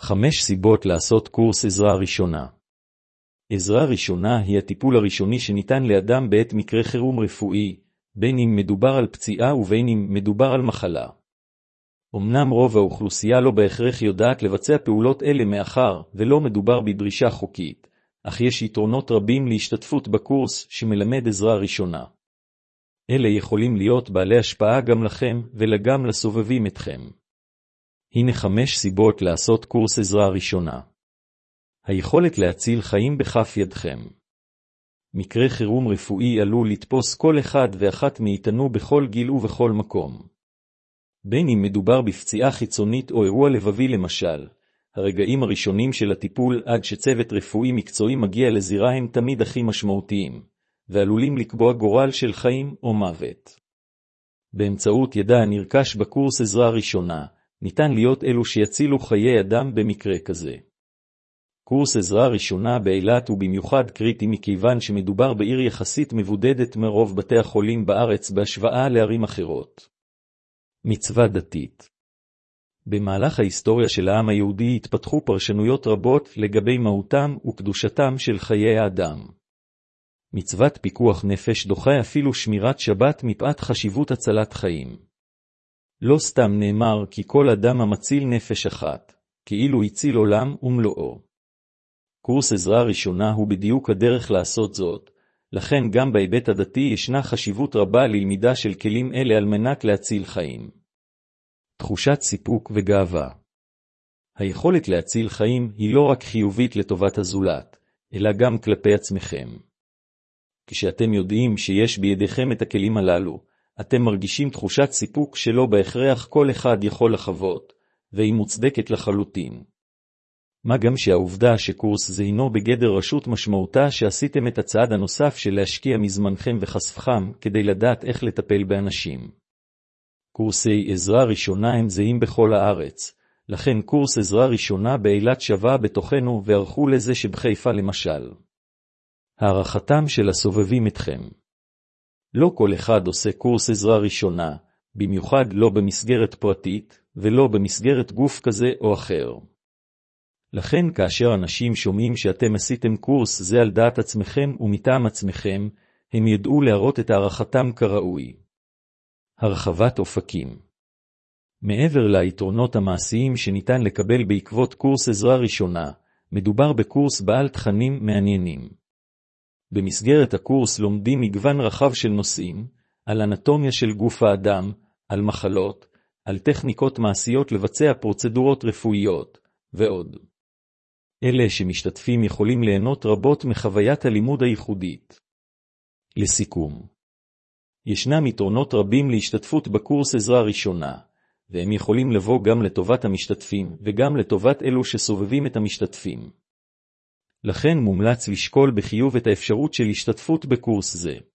5 סיבות לעשות קורס עזרה ראשונה. עזרה ראשונה היא הטיפול הראשוני שניתן לאדם בעת מקרה חירום רפואי, בין אם מדובר על פציעה ובין אם מדובר על מחלה. אמנם רוב האוכלוסייה לא בהכרח יודעת לבצע פעולות אלה מאחר ולא מדובר בדרישה חוקית, אך יש יתרונות רבים להשתתפות בקורס שמלמד עזרה ראשונה. אלה יכולים להיות בעלי השפעה גם לכם וגם לסובבים אתכם. הנה 5 סיבות לעשות קורס עזרה ראשונה. היכולת להציל חיים בכף ידכם. מקרה חירום רפואי עלול לתפוס כל אחד ואחת מאיתנו בכל גיל ובכל מקום. בין אם מדובר בפציעה חיצונית או אירוע לבבי למשל, הרגעים הראשונים של הטיפול עד שצוות רפואי מקצועי מגיע לזירה הם תמיד הכי משמעותיים, ועלולים לקבוע גורל של חיים או מוות. באמצעות ידע הנרכש בקורס עזרה ראשונה, ניתן להיות אלו שיצילו חיי אדם במקרה כזה. קורס עזרה ראשונה באילת הוא במיוחד קריטי מכיוון שמדובר בעיר יחסית מבודדת מרוב בתי החולים בארץ בהשוואה לערים אחרות. מצווה דתית. במהלך ההיסטוריה של העם היהודי התפתחו פרשנויות רבות לגבי מהותם וקדושתם של חיי האדם. מצוות פיקוח נפש דוחה אפילו שמירת שבת מפאת חשיבות הצלת חיים. לא סתם נאמר כי כל אדם המציל נפש אחת, כאילו הציל עולם ומלואו. קורס עזרה ראשונה הוא בדיוק הדרך לעשות זאת, לכן גם בהיבט הדתי ישנה חשיבות רבה ללמידה של כלים אלה על מנת להציל חיים. תחושת סיפוק וגאווה. היכולת להציל חיים היא לא רק חיובית לטובת הזולת, אלא גם כלפי עצמכם. כשאתם יודעים שיש בידיכם את הכלים הללו, אתם מרגישים תחושת סיפוק שלא בהכרח כל אחד יכול לחוות, והיא מוצדקת לחלוטין. מה גם שהעובדה שקורס זה הינו בגדר רשות משמעותה שעשיתם את הצעד הנוסף של להשקיע מזמנכם וחספכם כדי לדעת איך לטפל באנשים. קורסי עזרה ראשונה הם זהים בכל הארץ, לכן קורס עזרה ראשונה באילת שווה בתוכנו וערכו לזה שבחיפה למשל. הערכתם של הסובבים אתכם. לא כל אחד עושה קורס עזרה ראשונה, במיוחד לא במסגרת פרטית ולא במסגרת גוף כזה או אחר. לכן כאשר אנשים שומעים שאתם עשיתם קורס זה על דעת עצמכם ומטעם עצמכם, הם ידעו להראות את הערכתם כראוי. הרחבת אופקים. מעבר ליתרונות המעשיים שניתן לקבל בעקבות קורס עזרה ראשונה, מדובר בקורס בעל תכנים מעניינים. במסגרת הקורס לומדים מגוון רחב של נושאים, על אנטומיה של גוף האדם, על מחלות, על טכניקות מעשיות לבצע פרוצדורות רפואיות, ועוד. אלה שמשתתפים יכולים ליהנות רבות מחוויית הלימוד הייחודית. לסיכום. ישנם יתרונות רבים להשתתפות בקורס עזרה ראשונה, והם יכולים לבוא גם לטובת המשתתפים וגם לטובת אלו שסובבים את המשתתפים. לכן מומלץ לשקול בחיוב את האפשרות של השתתפות בקורס זה.